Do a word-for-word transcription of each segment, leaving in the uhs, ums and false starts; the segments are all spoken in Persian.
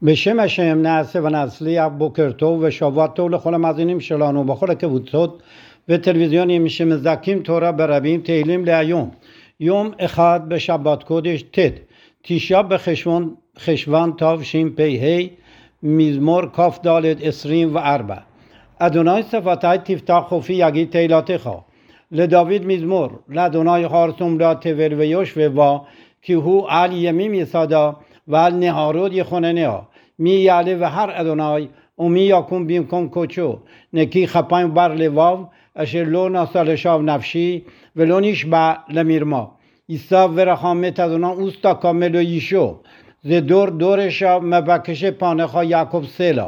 בשם השם נעשה ונצליח. בוקר טוב ושבוע טוב לכל המאזינים שלנו בכל הקבוצות וטלוויזיונים שמזכים תורה ברבים. תהילים להיום, יום אחד בשבת קודש ט' תשעה בחשוון חשוון תשפ"ה, מזמור כ"ד עשרים וארבע. אדוני שפתי תפתח חופי יגיד תהילתך. לדוד מזמור. לאדוני חרצום לה תבל ויושבי בה, כי הוא על ימים יסדה ועל נהרות יכונניה. מי יעלה בהר אדוני ומי יקום במקום קודשו. נקי כפיים בר לבב, אשר לא נשא לשווא נפשי ולא נשבע למרמה. יישא ורחמת אדוני וסתקם לו ישוע. זה דור דורשה מבקש פניך יעקב סלה.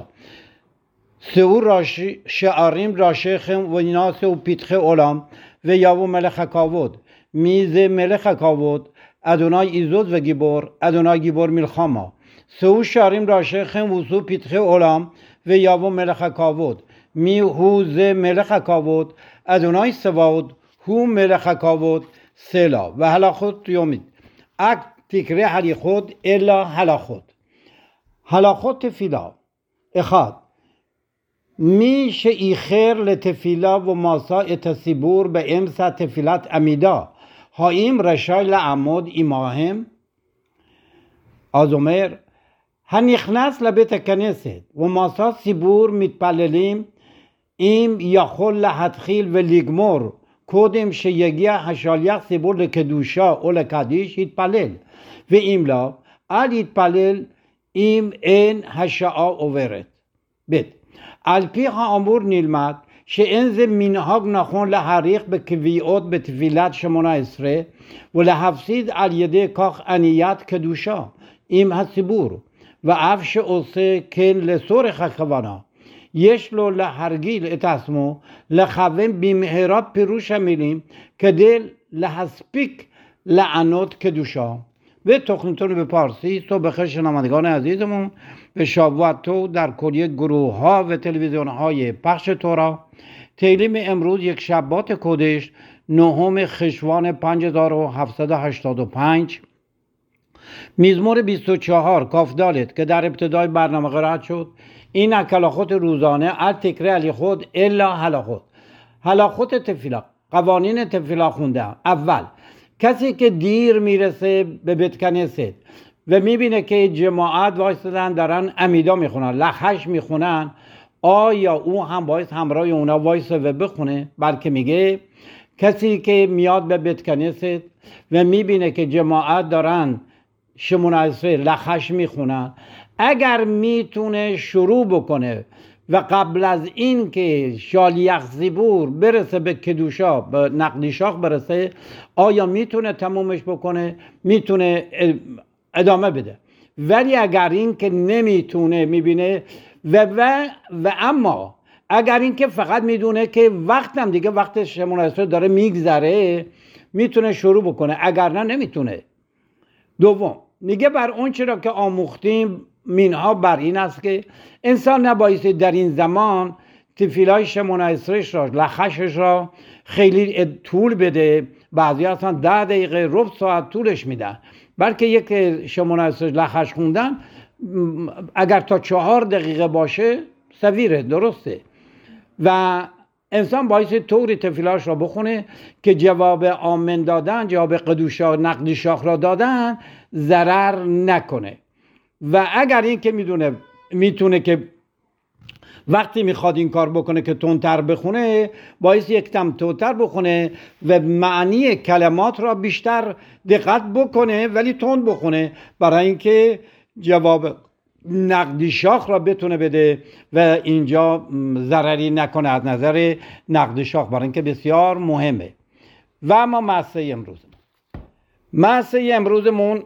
שאו שערים ראשיכם ונעשו פתחי עולם ויבוא מלך הכבוד. מי זה מלך הכבוד? אדוני עזות וגיבור, אדוני גיבור מלחמה. שאו שערים ראשיכם ושאו פתחי עולם ויבוא מלך הכבוד. מי הוא זה מלך הכבוד? אדוני צבאות, הוא מלך הכבוד. סלה. והלכות יומית. אק תקרא הליכות אלא הלכות. הלכות תפילה. אחד. מי שאיחר לתפילה ומסע את הציבור באמצע תפילת עמידה, האם רשאי לעמוד עמהם? אז אומר, הנכנס לבית הכנסת ומסע ציבור מתפללים, אם יכול להתחיל ולגמור קודם שיגיע השליח ציבור לקדושה או לקדיש, יתפלל, ואם לא, אל יתפלל אם אין השעה עוברת. ב. על פי האמור נלמד שאין זה מנהג נכון להאריך בקביעות בתפילת שמונה עשרה ולהפסיד על ידי כך עניית קדושה עם הציבור, ואף שעושה כן לצורך הכוונה, יש לו להרגיל את עצמו לכוון במהרה פירוש המילים כדי להספיק לענות קדושה. ותוכניתנו בפרסי, صبح شنوندگان عزیزمون به شبوه تو در کلیه گروه ها و تلویزیون های پخش تورا. تیلیم امروز یک شبات کدش نهم خشوان پنج هزار و هفتصد و هشتاد و پنج، مزمور بیست و چهار کاف دالت که در ابتدای برنامه قرائت شد. این هلاخوت روزانه از تکرار هلاخوت الا هلاخوت. هلاخوت تفیلا، قوانین تفیلا خونده. اول، کسی که دیر میرسه به بیت کنیست و میبینه که جماعت وایستدن دارن عمیدا میخونن، لخش میخونن، آیا او هم باید همراه اونا وایسته و بخونه؟ بلکه میگه کسی که میاد به بیت کنیست و میبینه که جماعت دارن شمونایسه لخش میخونن، اگر میتونه شروع بکنه و قبل از این که شالیخ زیبور برسه به کدوشا، به نقدی شاخ برسه، آیا میتونه تمومش بکنه؟ میتونه ادامه بده. ولی اگر این که نمیتونه، میبینه و, و, و اما اگر این که فقط میدونه که وقتم دیگه وقت شمونایسه داره میگذره، میتونه شروع بکنه، اگر نه نمیتونه. دوم، میگه بر اون چرا که آموختیم منها بر این است که انسان نبایستی در این زمان تفیلای شمونایسرش را، لخشش را خیلی طول بده. بعضی اصلا ده دقیقه ربع ساعت طولش میدن، بلکه یک شمونایسرش لخش خوندن اگر تا چهار دقیقه باشه سویره، درسته. و انسان بایستی طوری تفیلاش را بخونه که جواب آمن دادن، جواب قدوشا نقدی شاخ را دادن ضرر نکنه. و اگر این که میدونه میتونه که وقتی میخواد این کار بکنه که تندتر بخونه، باعث یک کم تندتر بخونه و معنی کلمات را بیشتر دقت بکنه ولی تند بخونه، برای اینکه جواب نقدی شاخ را بتونه بده و اینجا ضرری نکنه از نظر نقدی شاخ، برای اینکه بسیار مهمه. و اما مسئله امروز مسئله امروزمون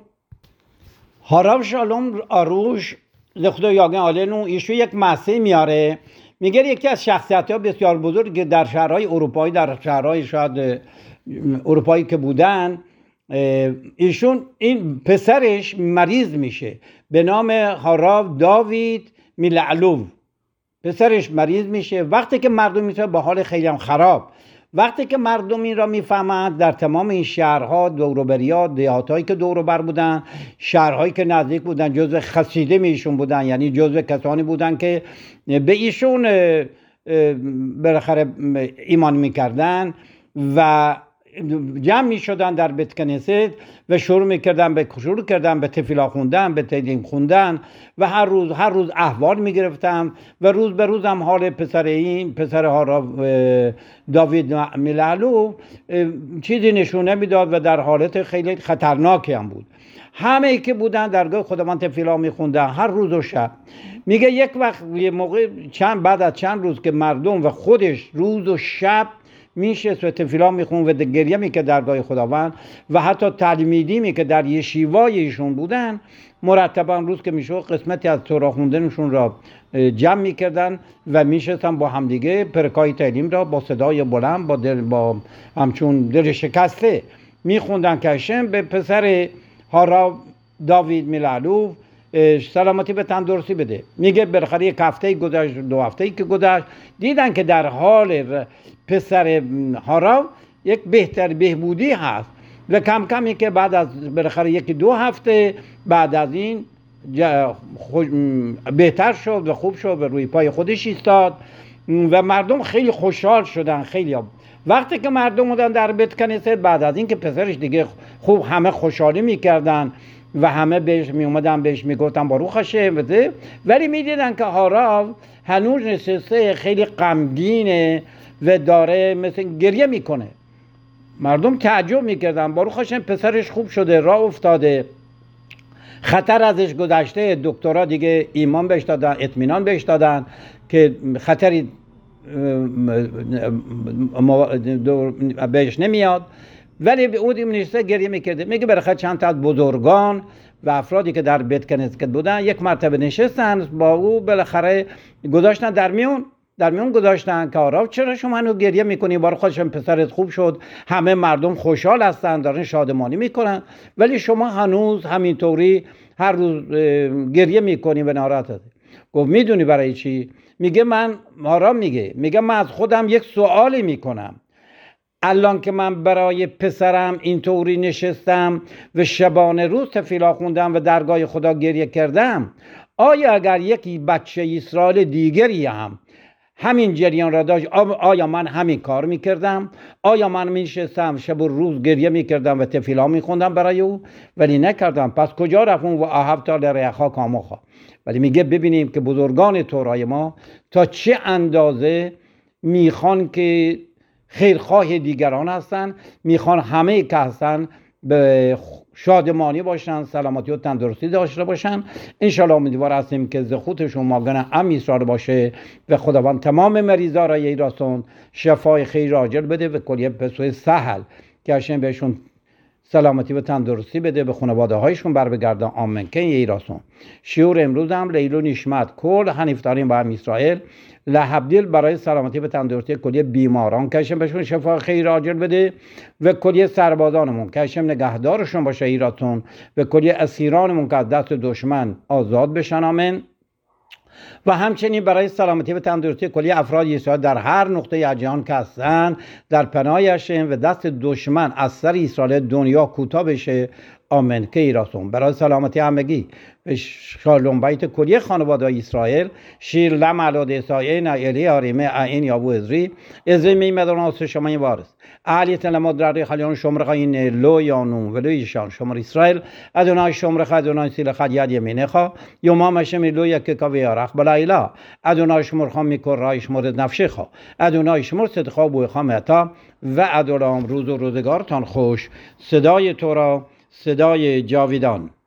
هاراو شالوم آروش لخدا یاگن آلنو ایشو یک مسئله میاره. میگه یکی از شخصیت ها بسیار بزرگ در شهرهای اروپایی، در شهرهای شاید اروپایی که بودن، ایشون این پسرش مریض میشه به نام هاراو داوید میلعلوف. پسرش مریض میشه. وقتی که مردم میشه با حال خیلی هم خراب وقتی که مردم این را میفهمند در تمام این شهرها دوروبریا دهاتایی که دوروبر بودن، شهرهایی که نزدیک بودن، جزو خسیده میشون بودن، یعنی جزو کسانی بودن که به ایشون بالاخره ایمان میکردن و جمع می شدن در بیت کنیست و شروع می کردن به شروع کردن به تفیلا خوندن، به تدین خوندن و هر روز هر روز احوال می گرفتم و روز به روز هم حال پسر این پسر ها را داوید میلعلو چیزی نشونه میداد و در حالت خیلی خطرناکی هم بود. همه ای که بودن درگاه خداوند تفیلا می خوندن هر روز و شب. میگه یک وقت یه موقع چند بعد از چند روز که مردم و خودش روز و شب میشست و تفیلا میخون و گریه میکرد درگاه خداوند و حتی تعلیمیدی که در یشیوای ایشون بودن مرتبا روز که میشد قسمتی از تورا خوندنشون را جمع میکردن و میشستن با همدیگه پرکای تعلیم را با صدای بلند با دل با همچون دل شکسته میخوندن که هشم به پسر هارا داوید میلعلو سلامتی به تندرستی بده. میگه بالاخره یک هفته گذشت، دو هفته که گذشت، دیدن که در حال پسر هارا یک بهتر بهبودی هست و کم کمی که بعد از بالاخره یکی دو هفته بعد از این بهتر شد و خوب شد و روی پای خودش ایستاد و مردم خیلی خوشحال شدن. خیلی هم. وقتی که مردم بودن در بیت کنیست بعد از این که پسرش دیگه خوب همه خوشحالی میکردن و همه بهش می اومدن بهش میگفتن باروخ هشم، ولی میدیدن که هارا هنوز نشسته خیلی غمگینه و داره مثل گریه میکنه. مردم تعجب میکردن باروخ هشم پسرش خوب شده، راه افتاده، خطر ازش گذشته، دکترها دیگه ایمان بهش دادن، اطمینان بهش دادن که خطری بهش نمیاد، ولی به اون نشسته گریه میکرده. میگه بالاخره چند تا از بزرگان و افرادی که در بیت کنیست بودن یک مرتبه نشستن با او، بالاخره گذاشتن در میون در میون گذاشتن که آرا چرا شما هنوز گریه میکنی؟ باروخ هشم پسرت خوب شد، همه مردم خوشحال هستن، دارن شادمانی میکنن، ولی شما هنوز همینطوری هر روز گریه میکنی و ناراحت هستی. گفت میدونی برای چی؟ میگه من آرا میگه میگه من از خودم یک سوالی میکنم، الان که من برای پسرم اینطوری نشستم و شبانه روز تفیلا خوندم و درگاه خدا گریه کردم، آیا اگر یکی بچه اسرائیل دیگری هم همین جریان را داشت، آیا من همین کار میکردم؟ آیا من میشستم شب و روز گریه میکردم و تفیلا میخوندم برای او؟ ولی نکردم. پس کجا رفتم و احبت لرعاک کموک؟ ولی میگه ببینیم که بزرگان تورای ما تا چه اندازه میخوان که خیرخواه دیگران هستن، میخوان همه که هستن به شادمانی باشن، سلامتی و تندرستی داشته باشن. انشالله امیدوار هستیم که زخوتشون ماگن ام اسرائیل باشه و خداوند تمام مریضا را یه راسون شفای خیر عاجل بده و کلیه بسوی سهل که هشم بهشون سلامتی و تندرستی بده، به خانواده هایشون بر بگردن. آمین. که یه راسون شیور امروز هم لیلو نشمت کل هنیفتارین با ام اسرائیل لحبدیل برای سلامتی و تندرستی کلیه بیماران که هشم بهشون شفا خیر عاجل بده و کلیه سربازانمون که هشم نگهدارشون باشه ایراتون و کلیه اسیرانمون که از دست دشمن آزاد بشن. آمین. و همچنین برای سلامتی و تندرستی کلیه افراد اسرائیل در هر نقطه از جهان که هستن در پناه هشم و دست دشمن از سر اسرائیل دنیا کوتاه بشه. آمین. که ایراسون برای سلامتی همگی و شالوم بیت کلیه خانواده اسرائیل شیر لم علاد اسایین الی آریمه این یابو ازری ازری میمدان آسه شما این وارس اهلیت لمدراری خلیان شمرخ این لو یانون ولو ایشان شمر اسرائیل ادونای شمرخ ادونای سیل خد ید یمینخا یومام هشم لو یک کاوی آرخ بلا ایلا ادونای شمرخ میکر رایش مورد نفشخا ادونای شمر صدخا بوی خامتا و ادولام روز و روزگارتان خوش. صدای تو را صدای جاویدان.